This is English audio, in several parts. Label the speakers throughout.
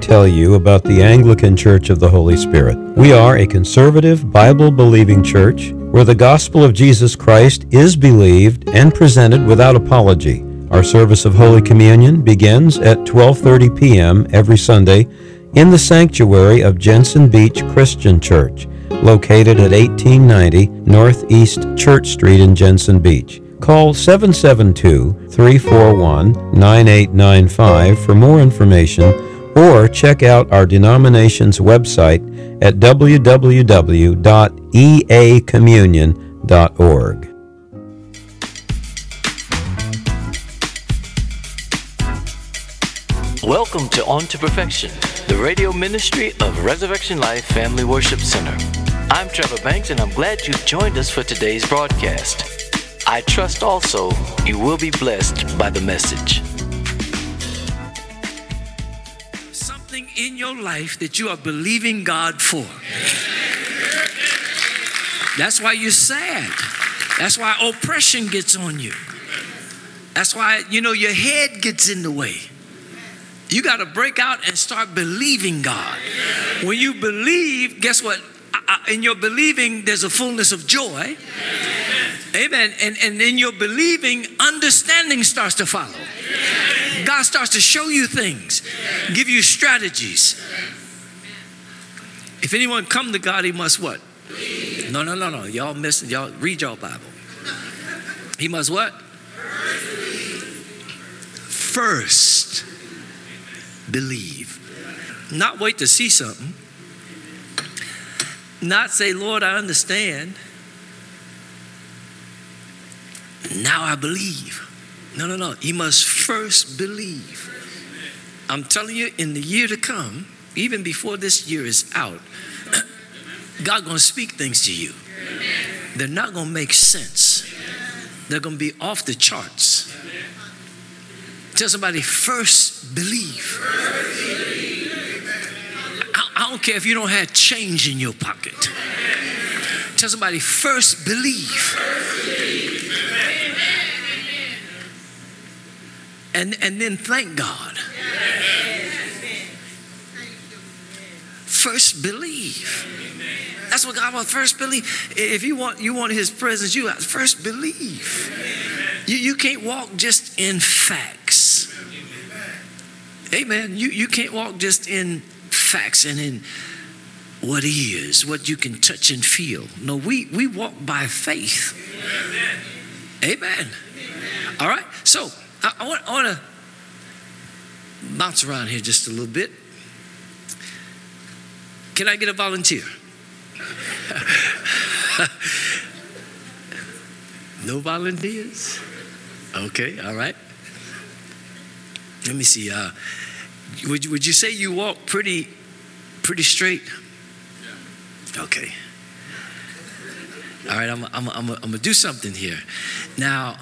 Speaker 1: tell you about the Anglican Church of the Holy Spirit. We are a conservative, Bible-believing church where the gospel of Jesus Christ is believed and presented without apology. Our service of Holy Communion begins at 12:30 p.m. every Sunday in the sanctuary of Jensen Beach Christian Church, located at 1890 Northeast Church Street in Jensen Beach. Call 772-341-9895 for more information, or check out our denomination's website at www.eacommunion.org.
Speaker 2: Welcome to On to Perfection, the radio ministry of Resurrection Life Family Worship Center. I'm Trevor Banks, and I'm glad you've joined us for today's broadcast. I trust also you will be blessed by the message.
Speaker 3: Something in your life that you are believing God for. That's why you're sad. That's why oppression gets on you. That's why, your head gets in the way. You got to break out and start believing God. When you believe, guess what? In your believing, there's a fullness of joy. Amen. And in your believing, understanding starts to follow. God starts to show you things, give you strategies. If anyone come to God, he must what? No. Y'all missing. Y'all read your Bible. He must what? First believe. Not wait to see something. Not say, Lord, I understand. Now I believe. No. You must first believe. I'm telling you, in the year to come, even before this year is out, God's going to speak things to you. They're not going to make sense. They're going to be off the charts. Tell somebody, first believe. I don't care if you don't have change in your pocket. Tell somebody, first believe. And then thank God. First believe. That's what God wants. First believe. If you want His presence, you have to first believe. You can't walk just in facts. Amen. You can't walk just in facts and in what is, what you can touch and feel. No, we walk by faith. Amen. All right. So I want to bounce around here just a little bit. Can I get a volunteer? No volunteers? Okay, all right. Let me see. Would you say you walk pretty straight? Okay. All right, I'm gonna do something here. Now,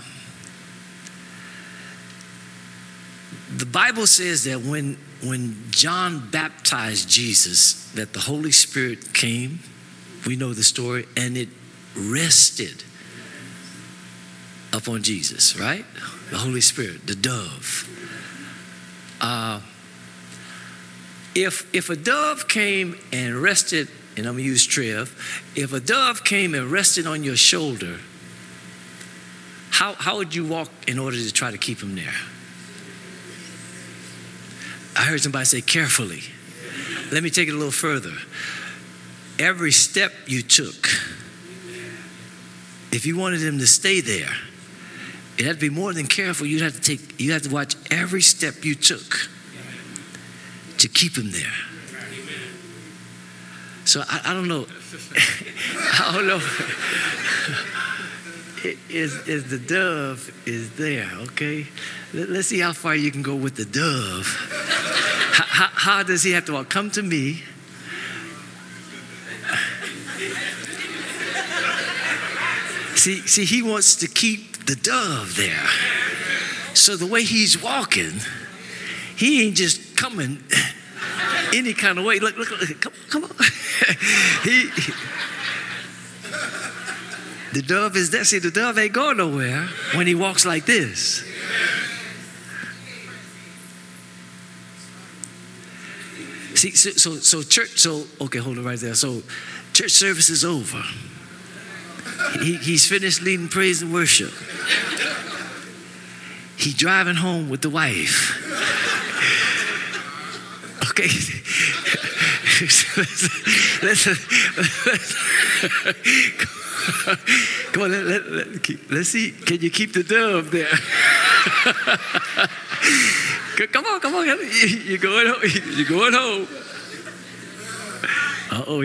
Speaker 3: the Bible says that when John baptized Jesus, that the Holy Spirit came. We know the story, and it rested upon Jesus, right? The Holy Spirit, the dove. If a dove came and rested, and I'm gonna use Trev, if a dove came and rested on your shoulder, how would you walk in order to try to keep him there? I heard somebody say carefully. Let me take it a little further. Every step you took, if you wanted him to stay there, it had to be more than careful. You had to watch every step you took to keep him there. So I don't know. I don't know. Is the dove is there, okay? Let's see how far you can go with the dove. How does he have to walk? Come to me. See, he wants to keep the dove there. So the way he's walking, he ain't just coming any kind of way. Look, come on. The dove is there. See, the dove ain't going nowhere when he walks like this. See, so church, okay, hold it right there. So church service is over. He's finished leading praise and worship. He's driving home with the wife. Okay. Come on, let's see. Can you keep the dove there? Come on. You're going home. You're going home. Oh,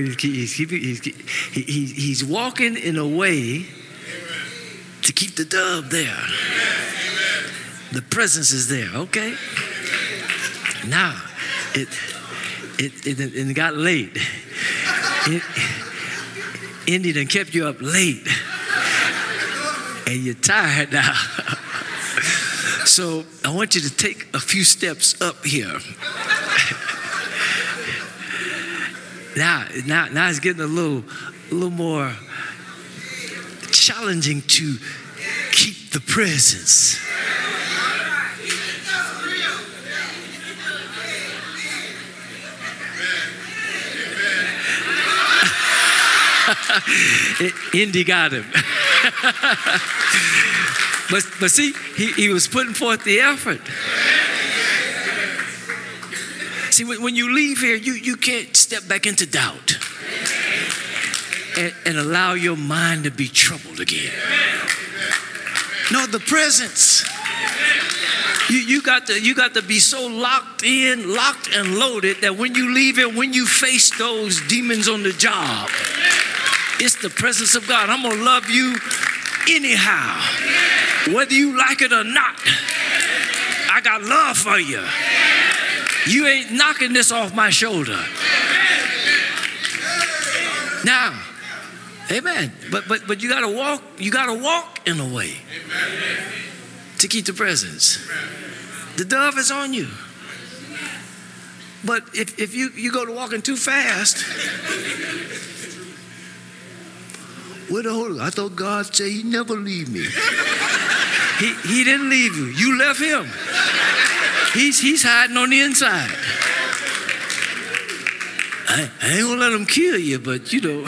Speaker 3: he's walking in a way to keep the dove there. The presence is there. Okay. Now, it got late. Indy done kept you up late, and you're tired now. So I want you to take a few steps up here. Now it's getting a little more challenging to keep the presence. Indy got him. But see, he was putting forth the effort. See, when you leave here, you can't step back into doubt and allow your mind to be troubled again. No, the presence. You got to be so locked and loaded that when you leave here, when you face those demons on the job, it's the presence of God. I'm going to love you anyhow, whether you like it or not. I got love for you. You ain't knocking this off my shoulder. Now, amen. But you gotta walk in a way to keep the presence. The dove is on you. But if you go to walking too fast, where the Holy? I thought God said He never leave me. He didn't leave you. You left Him. He's hiding on the inside. I ain't gonna let Him kill you, but you know.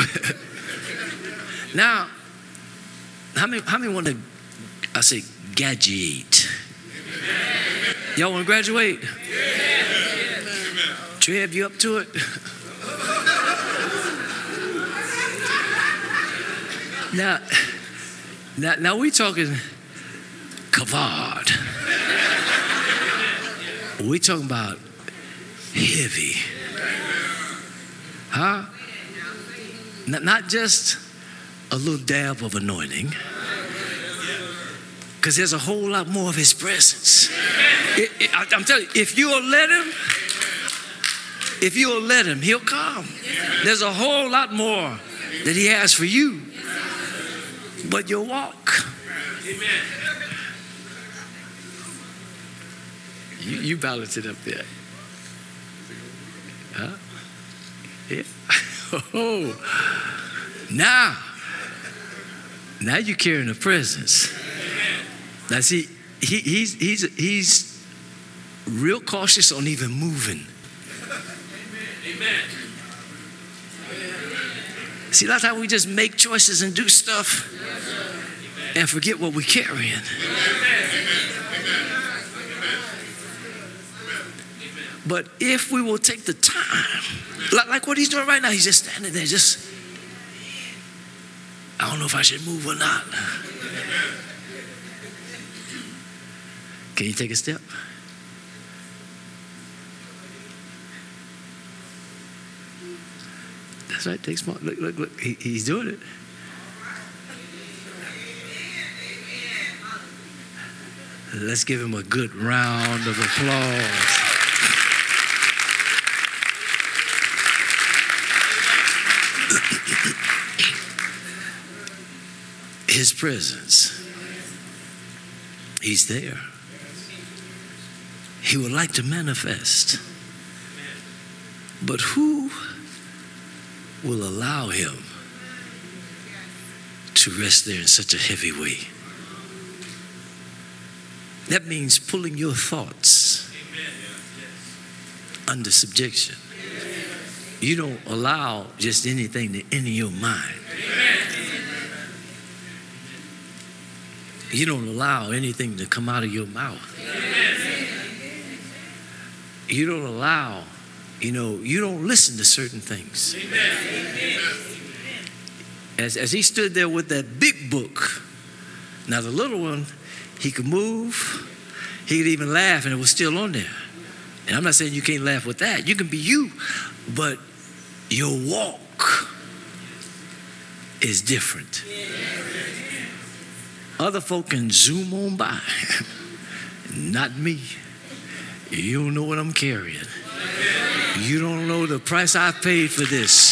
Speaker 3: Now, how many want to? I say graduate. Y'all want to graduate? Trev, you up to it? Now we talking kavod. We talking about heavy, huh? Not just a little dab of anointing, because there's a whole lot more of His presence. I'm telling you, if you'll let Him, He'll come. There's a whole lot more that He has for you, but you'll walk. Amen. You balance it up there. Huh? Yeah. Oh. Now you're carrying the presence. Now see, he's real cautious on even moving. Amen. See, a lot of times we just make choices and do stuff and forget what we're carrying. But if we will take the time, like what he's doing right now, he's just standing there, I don't know if I should move or not. Can you take a step? That's right, take small. Look, he's doing it. Let's give him a good round of applause. His presence, He's there. He would like to manifest. But who will allow Him to rest there in such a heavy way? That means pulling your thoughts under subjection. You don't allow just anything to enter your mind. You don't allow anything to come out of your mouth. You don't allow, you don't listen to certain things. As he stood there with that big book, now the little one, he could move, he could even laugh, and it was still on there. And I'm not saying you can't laugh with that. You can be you, but your walk is different. Other folk can zoom on by. Not me. You don't know what I'm carrying. You don't know the price I paid for this.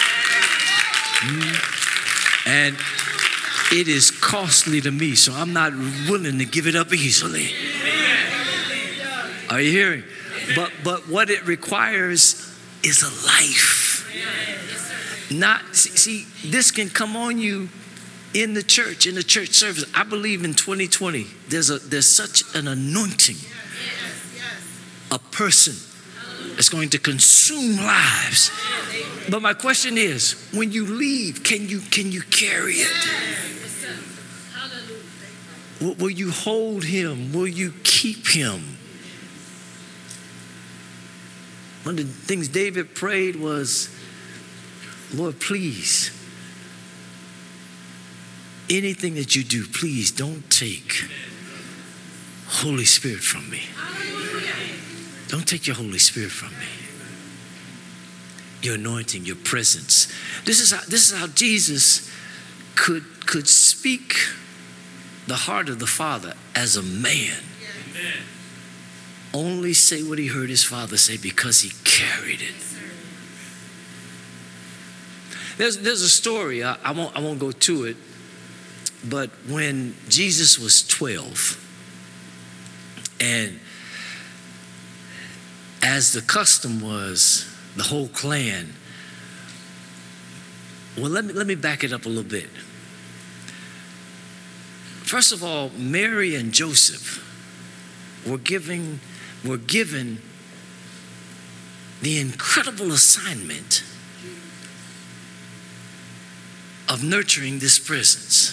Speaker 3: And it is costly to me, so I'm not willing to give it up easily. Are you hearing? But what it requires is a life. Not see, this can come on you in the church service. I believe in 2020, there's such an anointing. A person that's going to consume lives. But my question is, when you leave, can you carry it? Will you hold him? Will you keep him? One of the things David prayed was, Lord, please, anything that you do, please don't take Holy Spirit from me. Don't take your Holy Spirit from me. Your anointing, your presence. This is how Jesus could speak the heart of the Father as a man. Only say what he heard his Father say because he carried it. There's a story, I won't go to it, but when Jesus was 12, and as the custom was, the whole clan, well, let me back it up a little bit. First of all, Mary and Joseph were given the incredible assignment of nurturing this presence.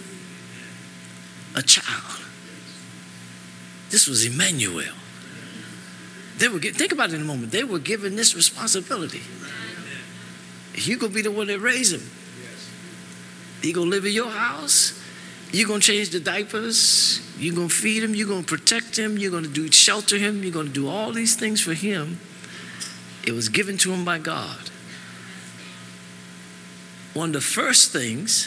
Speaker 3: A child. This was Emmanuel. Think about it in a moment. They were given this responsibility. You're going to be the one that raised him. He going to live in your house. You're going to change the diapers. You're going to feed him. You're going to protect him. You're going to shelter him. You're going to do all these things for him. It was given to him by God. One of the first things,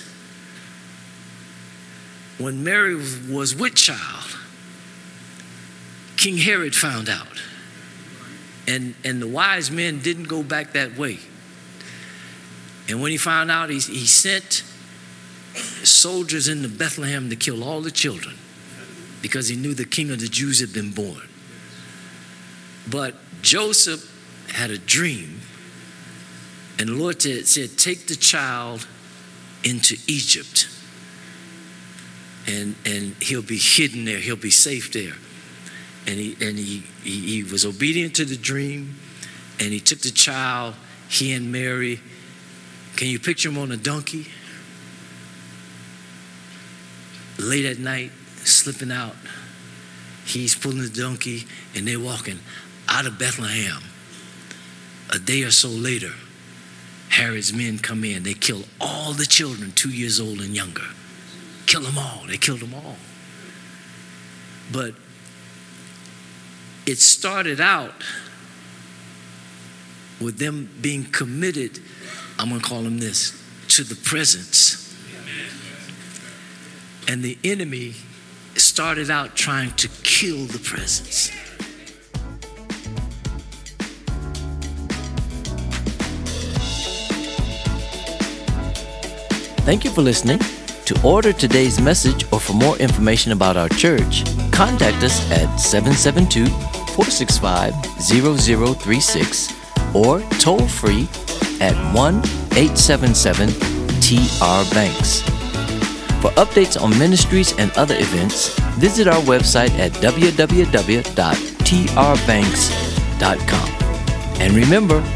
Speaker 3: when Mary was with child, King Herod found out. And the wise men didn't go back that way. And when he found out, he sent soldiers into Bethlehem to kill all the children because he knew the king of the Jews had been born. But Joseph had a dream, and the Lord said, take the child into Egypt, and he'll be hidden there. He'll be safe there. And he was obedient to the dream, and he took the child, he and Mary. Can you picture him on a donkey? Late at night, slipping out. He's pulling the donkey, and they're walking out of Bethlehem. A day or so later, Herod's men come in. They kill all the children 2 years old and younger. Kill them all. They killed them all. But it started out with them being committed, I'm going to call them this, to the presence. And the enemy started out trying to kill the presence.
Speaker 2: Thank you for listening. To order today's message or for more information about our church, contact us at 772-465-0036 or toll free at 1-877-TR-BANKS. For updates on ministries and other events, visit our website at www.trbanks.com. And remember,